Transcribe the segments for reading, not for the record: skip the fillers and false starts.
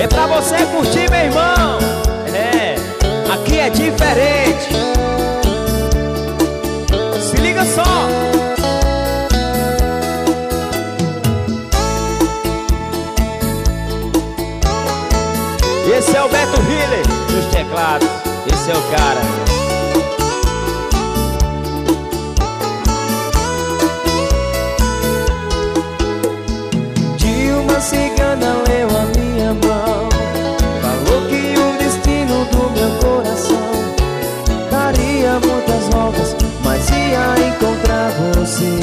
É pra você curtir, meu irmão. É, aqui é diferente. Se liga só. Esse é o Beto Hiller dos teclados. Esse é o cara. De uma cigana leu a minha mão, falou que o destino do meu coração daria muitas voltas, mas ia encontrar você.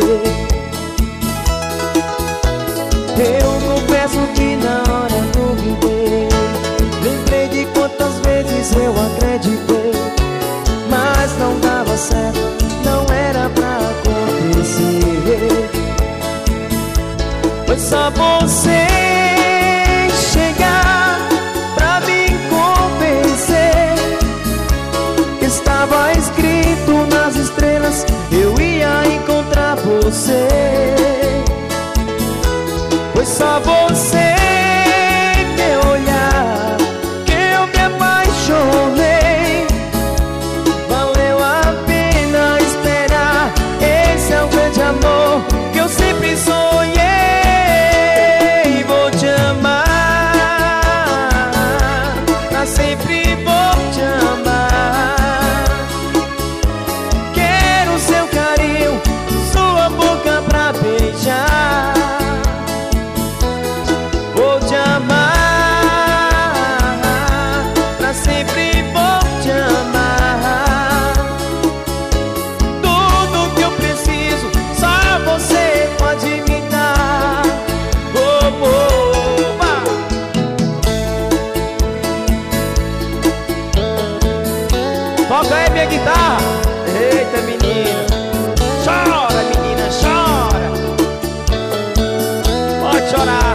Eu confesso que na hora duvidei, lembrei de quantas vezes eu acreditei, mas não dava certo, não era pra acontecer. Foi só você chegar pra me convencer. Estava escrito nas estrelas, eu ia encontrar você. Foi só você me olhar que eu me apaixonei. Valeu a pena esperar, esse é o grande amor que eu sempre sonhei. Vou te amar, pra sempre vou te amar. Quero seu carinho, sua boca pra beijar. Vou te amar, pra sempre vou te amar. Tudo que eu preciso, só você pode me dar. Oh, oh, ah. Toca aí minha guitarra. Eita, menina, chora, menina, chora. Pode chorar.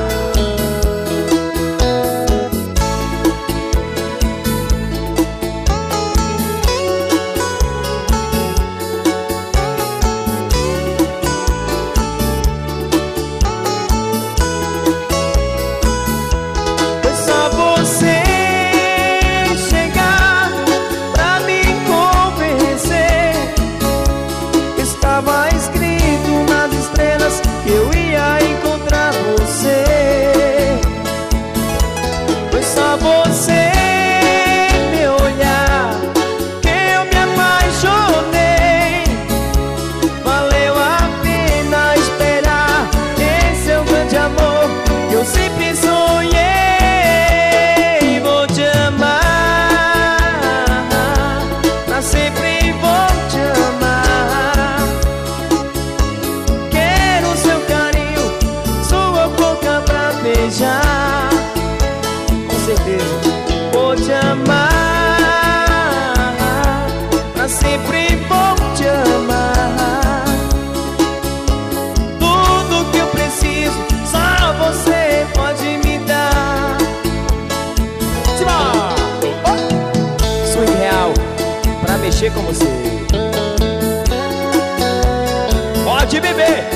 Estava escrito nas estrelas que eu ia encontrar você. Foi só você me olhar que eu me apaixonei. Valeu a pena esperar, esse é o grande amor que eu sempre sonhei. Vou te amar, pra sempre vou te amar. Beijar, com certeza. Vou te amar, pra sempre vou te amar. Tudo que eu preciso, só você pode me dar. Simba! Swing real, pra mexer com você. Pode beber.